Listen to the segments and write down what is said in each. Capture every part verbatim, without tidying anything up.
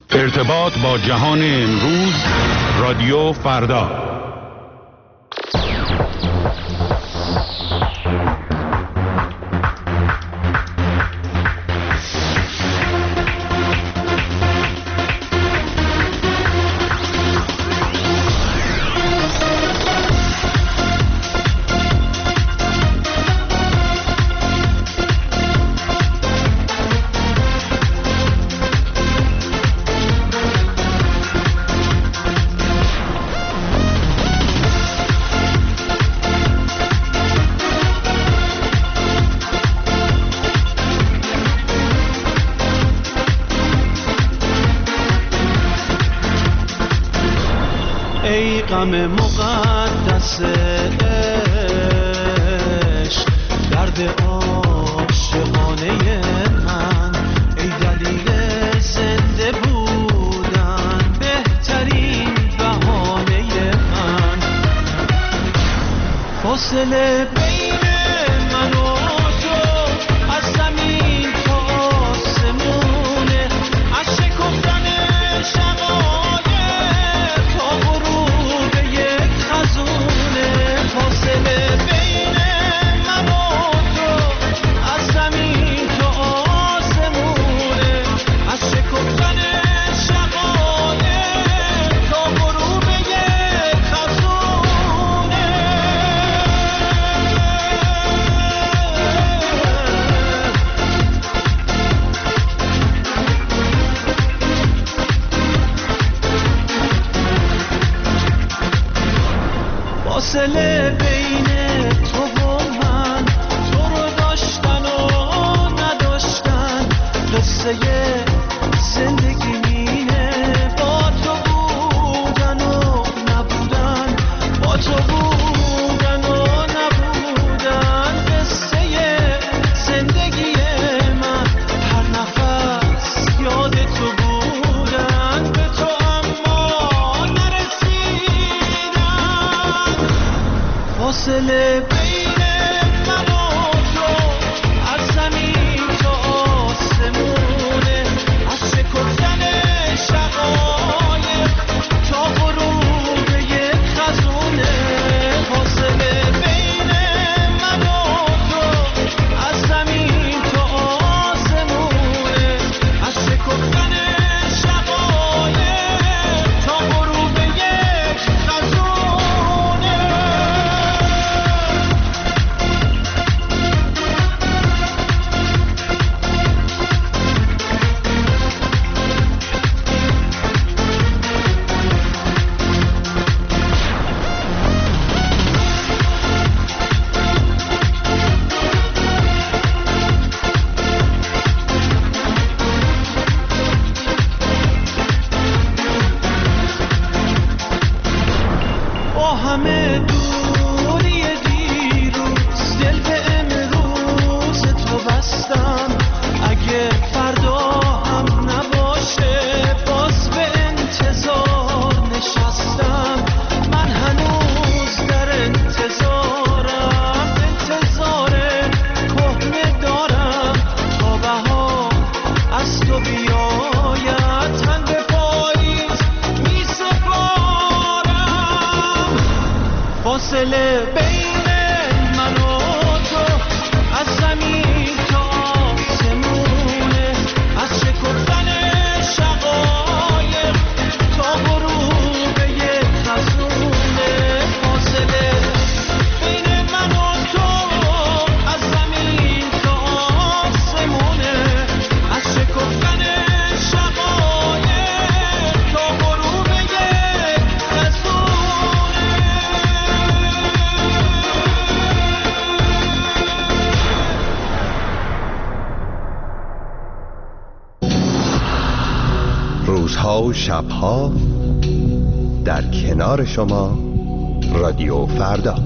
ارتباط با جهان امروز، رادیو فردا. غم مقدس عشق، درد عاشقانه من، ای دلیل زنده بودن، بهترین بهانه من. فاصله بین من و تو از زمین تا آسمونه، از شکفتن شقایق تا غروب یک خزونه. فاصله بین من و تو از زمین تا آسمونه، از شکفتن شقایق تا غروب یک خزونه. فاصله بین تو و من، تو رو داشتن و نداشتن، قصه زندگی مینه. با تو بودن و نبودن، با تو بودن و نبودن، قصه زندگی من. هر نفس یاد تو بودن، به تو اما نرسیدن. فاصله بین من و تو از زمین تا آسمونه، از شکفتن شقایق تا غروب یک خزونه. فاصله بین من و تو از زمین تا آسمونه، از شکفتن شقایق تا غروب یک خزونه. با همه دوری دیروز، دل به امروز تو بستم. اگه فردا هم نباشه، باز به انتظار نشستم. من هنوز در انتظارم، انتظار کهنه دارم تا بهار از تو بیاید. تن به پاییز می سپارم. فاصله بین من و تو از زمین تا آسمونه، از شکفتن شقایق تا غروب یک خزونه. فاصله بین من و تو از زمین تا آسمونه، از شکفتن شقایق تا غروب یک خزونه. روزها و شبها در کنار شما، رادیو فردا.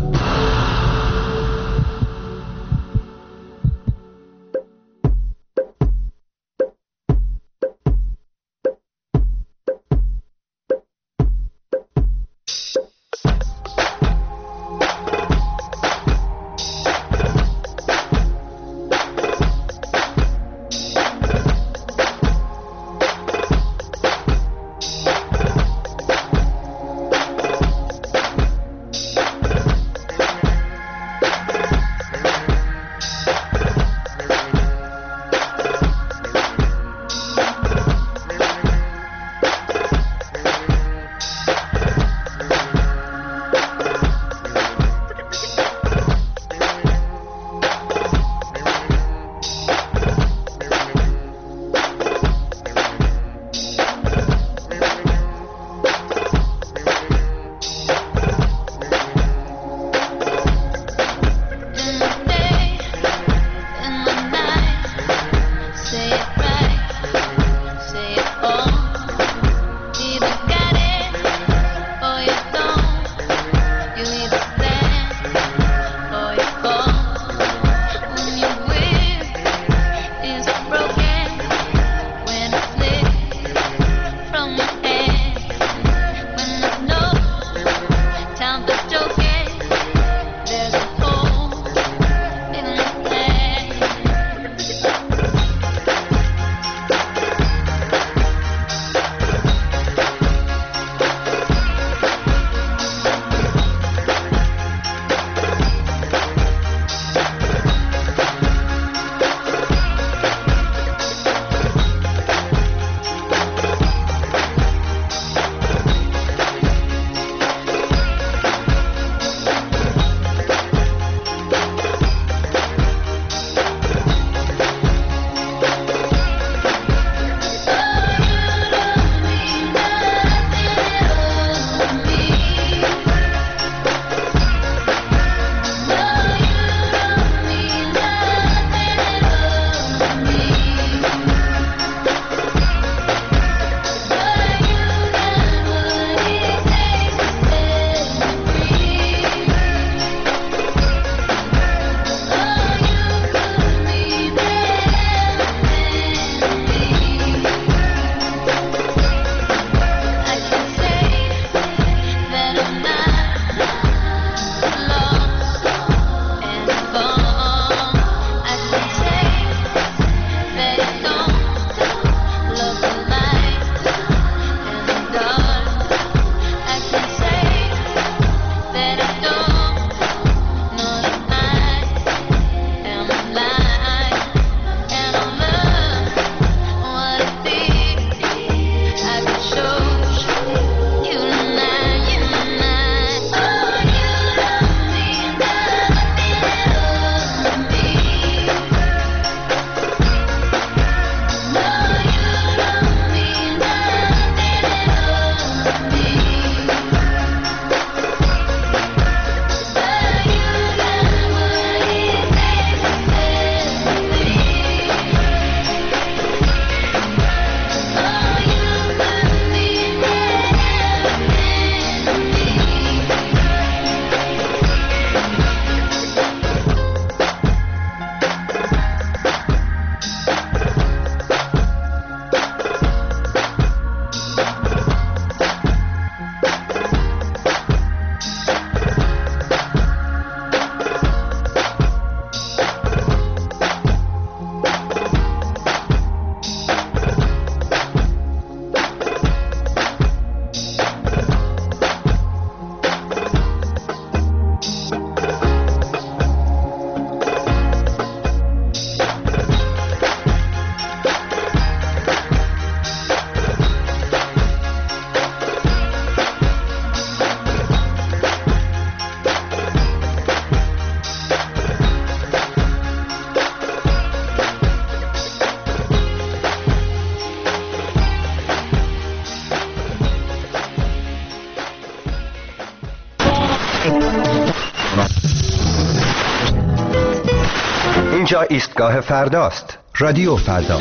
اینجا ایستگاه فرداست. رادیو فردا.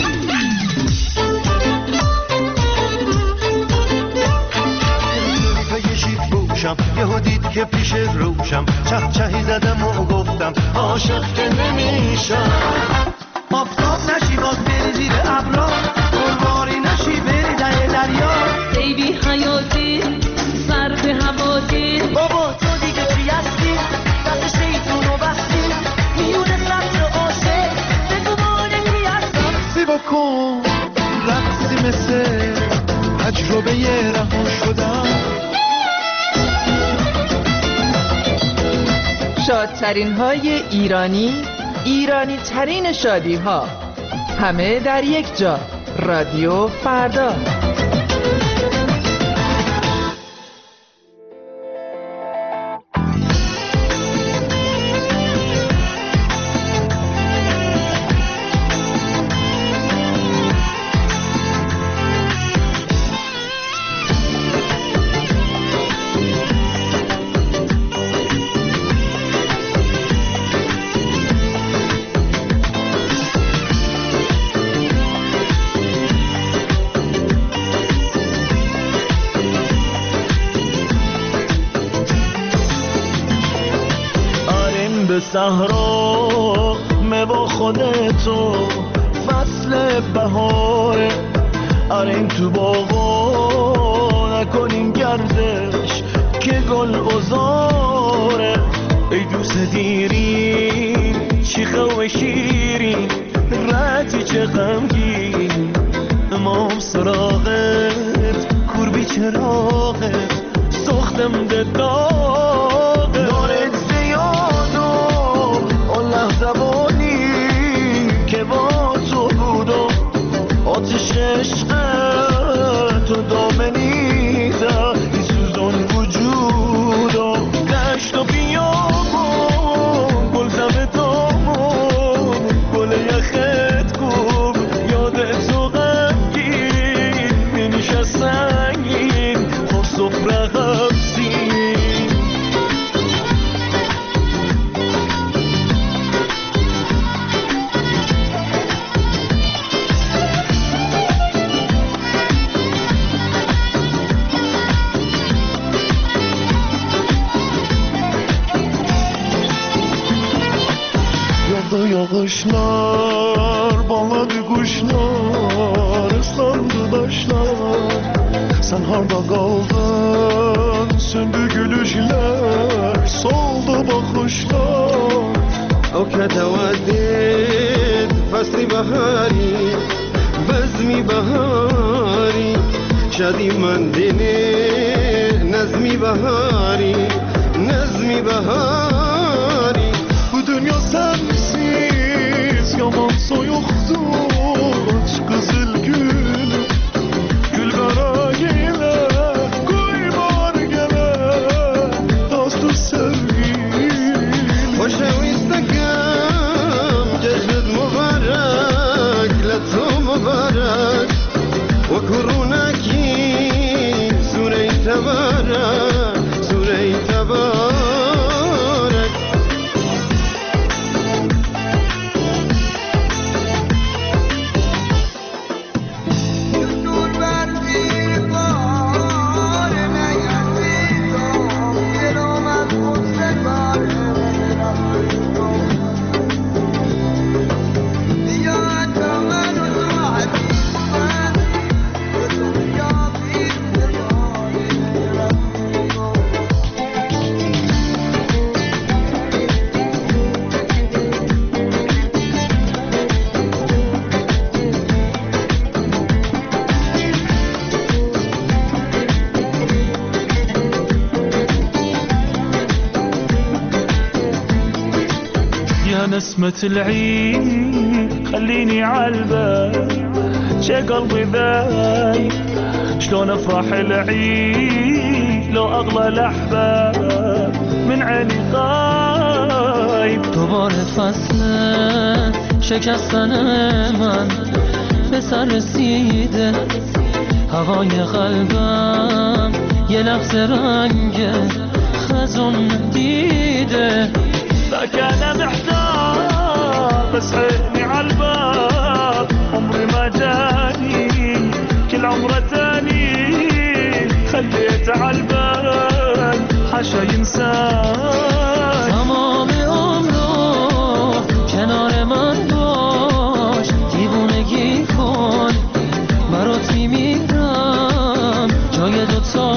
یهو دید که پیش روشم چه چهی زدم و گفتم عاشق که نمیشم. آفتاب نشی باز بری زیر ابرا، قربانی نشی بری ده دریا. ای بی حیاتی سر به هواتی، بابا تو دیگه چی هستی؟ دست شیطونو بستی میونه سطر عاشق بگو مانه کی هستم. سی بکن رقصی مثل تجربه رها شدم. شادترین های ایرانی، ایرانی ترین شادی ها، همه در یک جا. رادیو فردا. صحرا مه با خودتو فصل بهاره، آره این تو باغا نکنیم گردش که گل بزاره. ای دوست دیرین چیخه و شیرین رتی چه غمگین، امام سراغت کوربی چراغت سختم دداغ دارت زیادو اون لحظه بانی که با تو بودم آتش عشقت تو دامنیزه این سوزان وجودم دشت و بیابون گل زمه دامون گل یخت کوب یادت تو غمگین نمیشه سنگین خب سفره غبسین. Yağışlar bağladı kuşlar, ıslandı taşlar. Sen harda kaldın, söndü gülüşler, soldu bakışlar. O كتودد فصل بهاری بزمی بهاری شدی من دینه نظمی بهاری نظمی بهاری. Bu dünya sensiz yaman soyuktur, aç kızıl gül gül kara gele koy bar gele dostu sevgili. خوشویستکم جشنت مبارک لطو مبارک و کرونکی سوره تبارک سوره تبارک. نسمة العيد خليني عالبال شي قلبي ذايب شلون افرح العيد لو اغلى الاحباب من عيني غايب. دوباره فصل شکستن من به سر رسیده، هوای قلبم یه لحظه رنگ خزون دیده. فكان محتار بس عيني عالباب عمري ما جاني كل عمره تاني خليته عالبال حاشا ينسان تمام عمرو کنار من باش دیوونگی کن برات میمیرم جای دوتا